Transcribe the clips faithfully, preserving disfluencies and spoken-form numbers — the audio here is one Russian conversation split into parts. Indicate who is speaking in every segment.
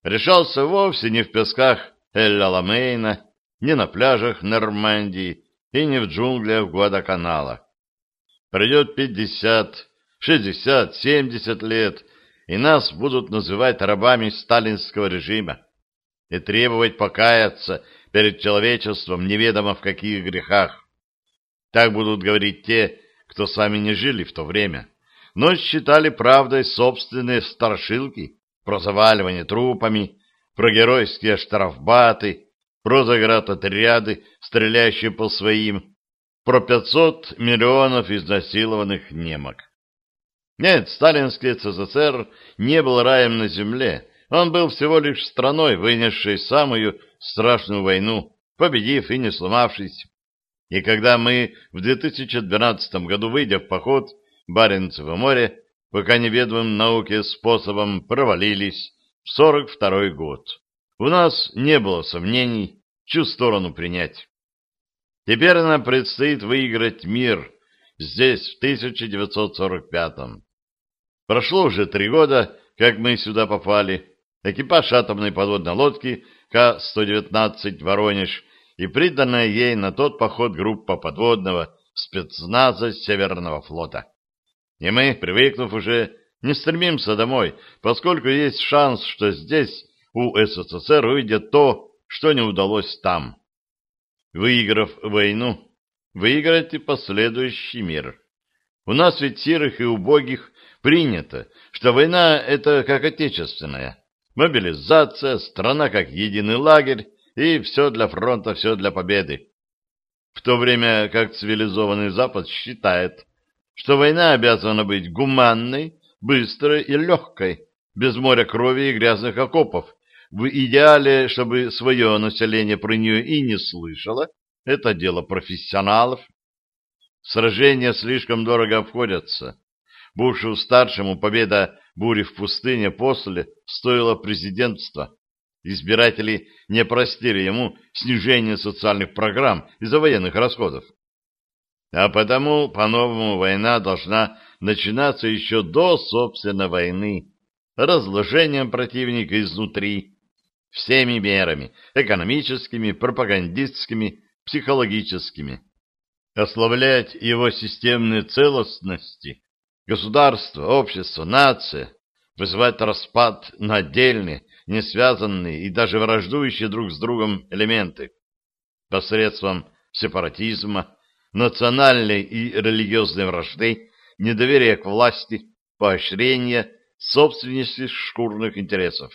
Speaker 1: решался вовсе не в песках Эль-Аламейна, не на пляжах Нормандии и не в джунглях Гвадаканала. Пройдет пятьдесят, шестьдесят, семьдесят лет, и нас будут называть рабами сталинского режима и требовать покаяться перед человечеством неведомо в каких грехах. Так будут говорить те, кто сами не жили в то время, но считали правдой собственные страшилки про заваливание трупами, про геройские штрафбаты, про заградотряды, стреляющие по своим, про пятьсот миллионов изнасилованных немок. Нет, сталинский СССР не был раем на земле, он был всего лишь страной, вынесшей самую страшную войну, победив и не сломавшись. И когда мы в две тысячи двенадцатом году, выйдя в поход в Баренцево море, пока неведомым науке способом провалились в сорок второй год, у нас не было сомнений, чью сторону принять. Теперь нам предстоит выиграть мир здесь, в тысяча девятьсот сорок пятом. Прошло уже три года, как мы сюда попали. Экипаж атомной подводной лодки Ка сто девятнадцать «Воронеж» и приданная ей на тот поход группа подводного спецназа Северного флота. И мы, привыкнув уже, не стремимся домой, поскольку есть шанс, что здесь у СССР увидят то, что не удалось там. Выиграв войну, выиграть и последующий мир. У нас ведь сирых и убогих принято, что война — это как отечественная. Мобилизация, страна как единый лагерь, и все для фронта, все для победы. В то время как цивилизованный Запад считает, что война обязана быть гуманной, быстрой и легкой, без моря крови и грязных окопов. В идеале, чтобы свое население про нее и не слышало, это дело профессионалов. Сражения слишком дорого обходятся. Бушу-старшему победа бури в пустыне после стоила президентства. Избиратели не простили ему снижение социальных программ из-за военных расходов. А потому, по-новому, война должна начинаться еще до, собственно, войны, разложением противника изнутри, всеми мерами, экономическими, пропагандистскими, психологическими. Ослаблять его системные целостности, государство, общество, нация, вызывать распад на отдельные, не связанные и даже враждующие друг с другом элементы посредством сепаратизма, национальной и религиозной вражды, недоверия к власти, поощрения собственности шкурных интересов.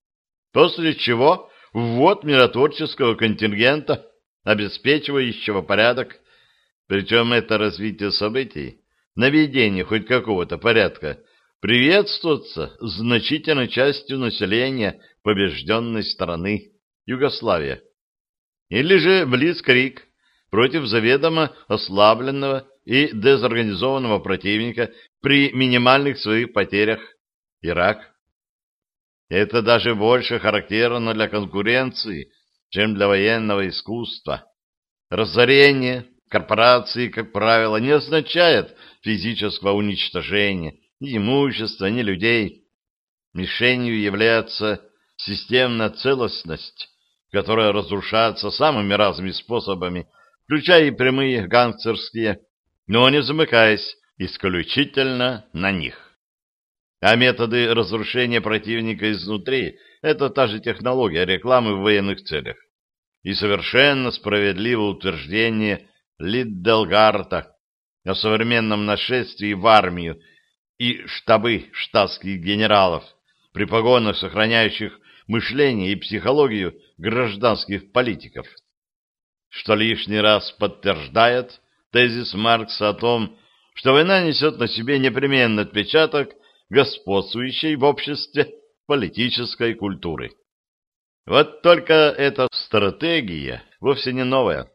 Speaker 1: После чего ввод миротворческого контингента, обеспечивающего порядок, причем это развитие событий, наведение хоть какого-то порядка, приветствуется значительной частью населения побежденной страны Югославия. Или же блицкриг против заведомо ослабленного и дезорганизованного противника при минимальных своих потерях Ирак. Это даже больше характерно для конкуренции, чем для военного искусства. Разорение корпорации, как правило, не означает физического уничтожения ни имущества, ни людей. Мишенью является системная целостность, которая разрушается самыми разными способами, включая и прямые гангстерские, но не замыкаясь исключительно на них. А методы разрушения противника изнутри — это та же технология рекламы в военных целях. И совершенно справедливо утверждение Лидделгарта о современном нашествии в армию и штабы штатских генералов, при погонах сохраняющих мышление и психологию гражданских политиков, что лишний раз подтверждает тезис Маркса о том, что война несет на себе непременный отпечаток господствующей в обществе политической культуры. Вот только эта стратегия вовсе не новая.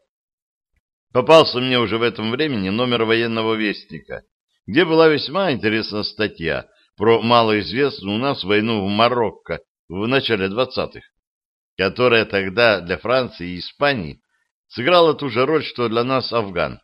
Speaker 1: Попался мне уже в этом времени номер военного вестника, где была весьма интересная статья про малоизвестную у нас войну в Марокко в начале двадцатых, которая тогда для Франции и Испании сыграла ту же роль, что для нас Афган.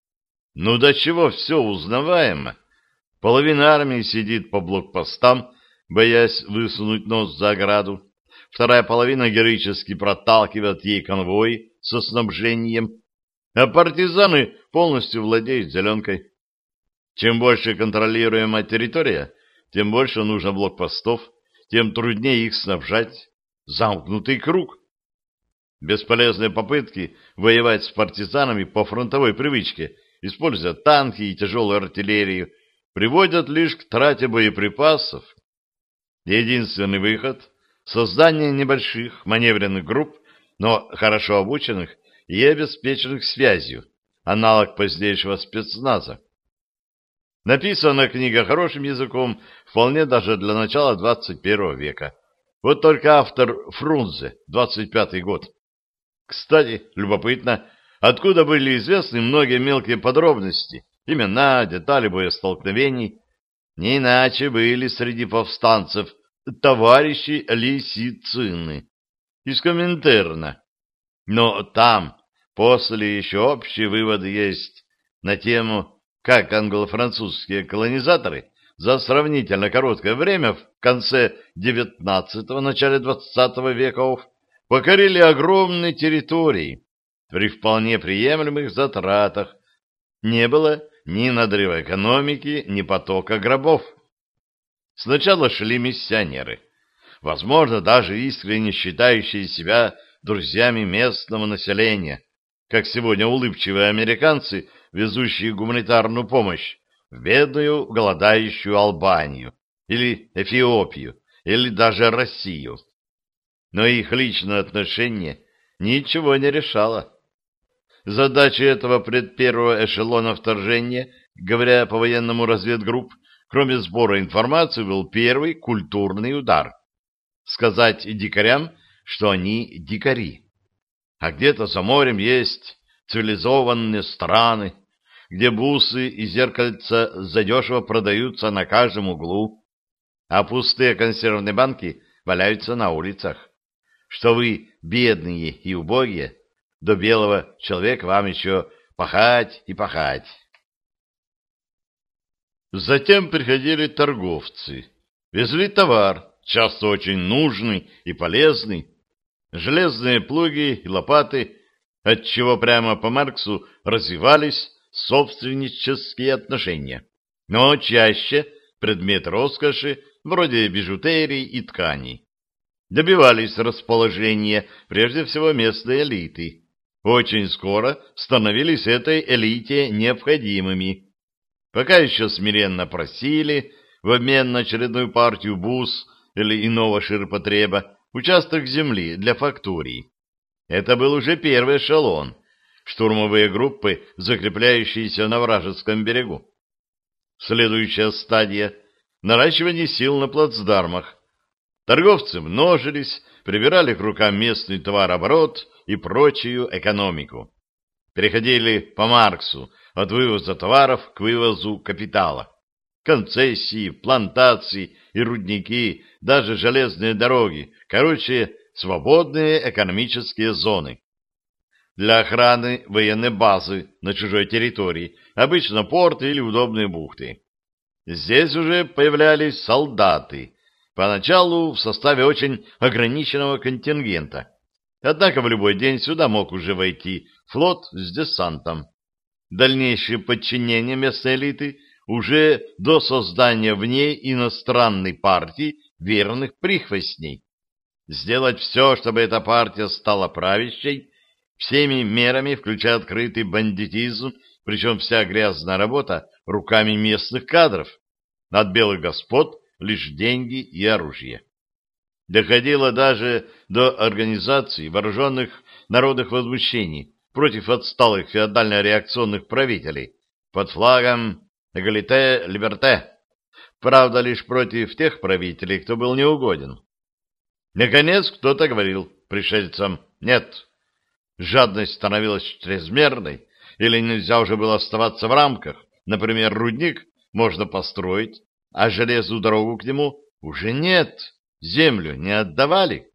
Speaker 1: Ну до чего все узнаваемо. Половина армии сидит по блокпостам, боясь высунуть нос за ограду. вторая половина героически проталкивает ей конвой со снабжением, а партизаны полностью владеют зеленкой. Чем больше контролируемая территория, тем больше нужно блокпостов, тем труднее их снабжать. Замкнутый круг. Бесполезные попытки воевать с партизанами по фронтовой привычке, используя танки и тяжелую артиллерию, приводят лишь к трате боеприпасов. Единственный выход — создание небольших маневренных групп, но хорошо обученных и обеспеченных связью, аналог позднейшего спецназа. Написана книга хорошим языком, вполне даже для начала двадцать первого века. Вот только автор Фрунзе, двадцать пятый год. Кстати, любопытно, откуда были известны многие мелкие подробности, имена, детали боестолкновений. Не иначе были среди повстанцев товарищи Лисицыны из Коминтерна. Но там после еще общие выводы есть на тему, как англо-французские колонизаторы за сравнительно короткое время в конце девятнадцатого, начале двадцатого веков покорили огромные территории при вполне приемлемых затратах. Не было ни надрыва экономики, ни потока гробов. Сначала шли миссионеры, возможно, даже искренне считающие себя друзьями местного населения, как сегодня улыбчивые американцы, везущие гуманитарную помощь в бедную голодающую Албанию или Эфиопию, или даже Россию. Но их личное отношение ничего не решало. Задача этого предпервого эшелона вторжения, говоря по военному разведгрупп, кроме сбора информации, был первый культурный удар. Сказать дикарям, что они дикари. А где-то за морем есть цивилизованные страны, где бусы и зеркальца задешево продаются на каждом углу, а пустые консервные банки валяются на улицах. Что вы бедные и убогие, до белого человека вам еще пахать и пахать. Затем приходили торговцы, везли товар, часто очень нужный и полезный, железные плуги и лопаты, отчего прямо по Марксу развивались собственнические отношения, но чаще предмет роскоши, вроде бижутерии и тканей. Добивались расположения прежде всего местной элиты. Очень скоро становились этой элите необходимыми. Пока еще смиренно просили в обмен на очередную партию бус или иного ширпотреба участок земли для факторий. Это был уже первый эшелон, штурмовые группы, закрепляющиеся на вражеском берегу. Следующая стадия — наращивание сил на плацдармах. Торговцы множились, прибирали к рукам местный товарооборот и прочую экономику. Переходили по Марксу от вывоза товаров к вывозу капитала. Концессии, плантации и рудники, даже железные дороги, короче, свободные экономические зоны. Для охраны военной базы на чужой территории, обычно порты или удобные бухты. Здесь уже появлялись солдаты, поначалу в составе очень ограниченного контингента. Однако в любой день сюда мог уже войти флот с десантом. Дальнейшее подчинение местной элиты уже до создания в ней иностранной партии верных прихвостней. Сделать все, чтобы эта партия стала правящей, всеми мерами, включая открытый бандитизм, причем вся грязная работа руками местных кадров. От белых господ лишь деньги и оружие. Доходило даже до организации вооруженных народных возмущений против отсталых феодально-реакционных правителей под флагом «Эгалите, либерте». Правда, лишь против тех правителей, кто был неугоден. Наконец, кто-то говорил пришельцам «нет». Жадность становилась чрезмерной, или нельзя уже было оставаться в рамках. Например, рудник можно построить, а железную дорогу к нему уже нет, землю не отдавали.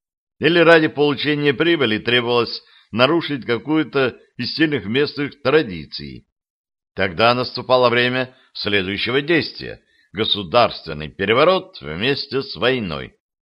Speaker 1: Или ради получения прибыли требовалось нарушить какую-то из сильных местных традиций. Тогда наступало время следующего действия — государственный переворот вместе с войной.